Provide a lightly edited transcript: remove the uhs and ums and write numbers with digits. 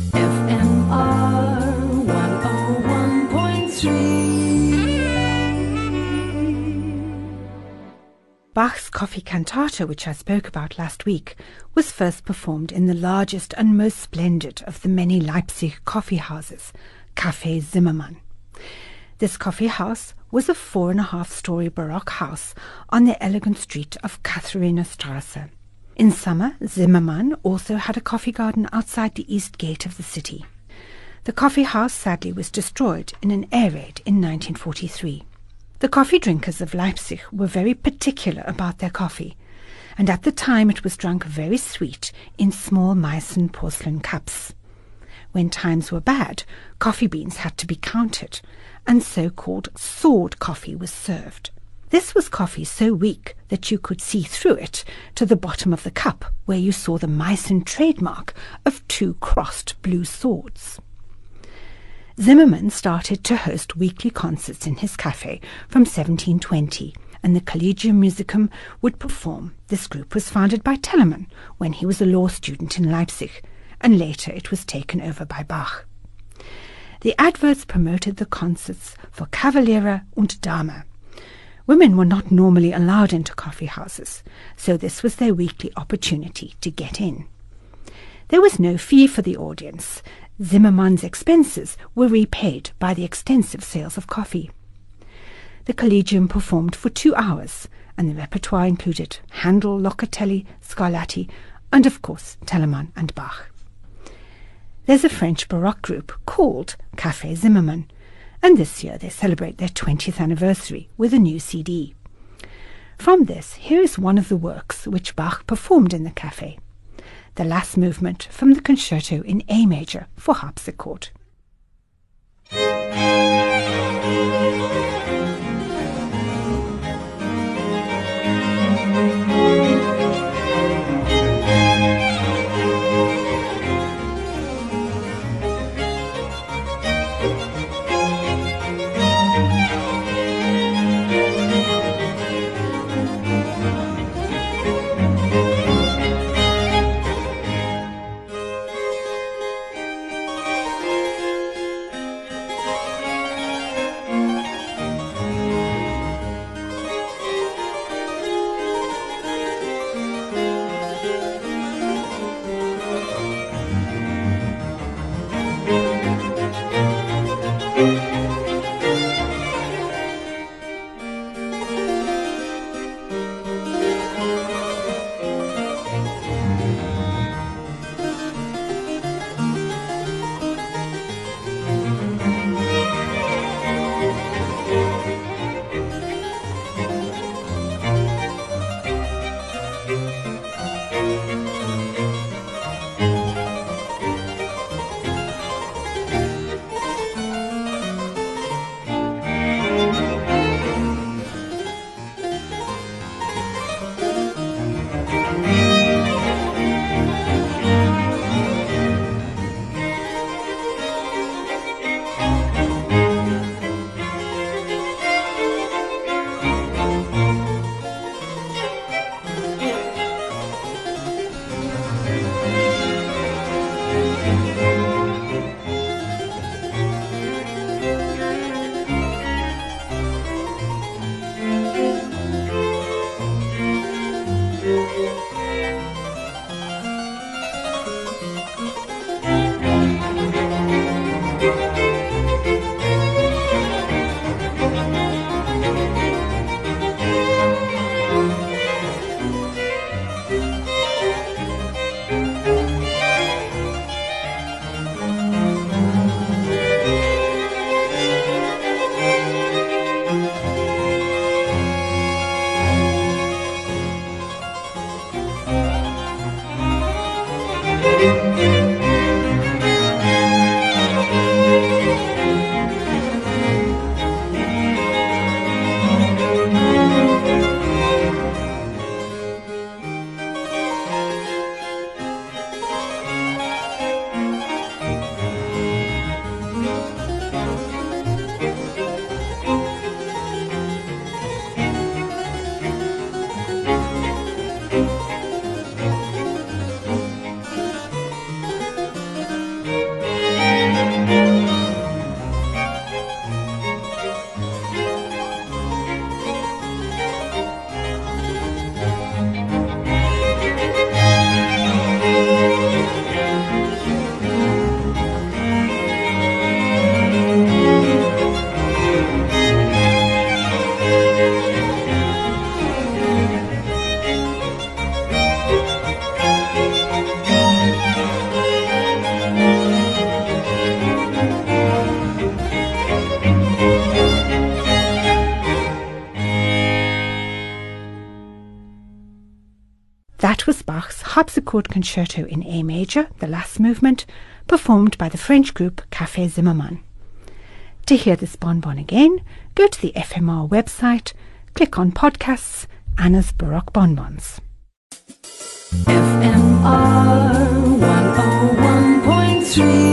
FMR 101.3. Bach's Coffee Cantata, which I spoke about last week, was first performed in the largest and most splendid of the many Leipzig coffee houses, Café Zimmermann. This coffee house was a 4.5-story Baroque house on the elegant street of Katharinastrasse. In summer, Zimmermann also had a coffee garden outside the east gate of the city. The coffee house sadly was destroyed in an air raid in 1943. The coffee drinkers of Leipzig were very particular about their coffee, and at the time it was drunk very sweet in small Meissen porcelain cups. When times were bad, coffee beans had to be counted, and so-called sword coffee was served. This was coffee so weak that you could see through it to the bottom of the cup, where you saw the Meissen trademark of 2 crossed blue swords. Zimmermann started to host weekly concerts in his cafe from 1720, and the Collegium Musicum would perform. This group was founded by Telemann when he was a law student in Leipzig, and later it was taken over by Bach. The adverts promoted the concerts for Cavaliere und Dame. Women were not normally allowed into coffee houses, so this was their weekly opportunity to get in. There was no fee for the audience. Zimmermann's expenses were repaid by the extensive sales of coffee. The Collegium performed for 2 hours, and the repertoire included Handel, Locatelli, Scarlatti, and of course Telemann and Bach. There's a French Baroque group called Café Zimmermann, and this year they celebrate their 20th anniversary with a new CD. From this, here is one of the works which Bach performed in the café, the last movement from the Concerto in A major for harpsichord. That was Bach's Harpsichord Concerto in A major, the last movement, performed by the French group Café Zimmermann. To hear this bonbon again, go to the FMR website, click on Podcasts, Anna's Baroque Bonbons. FMR 101.3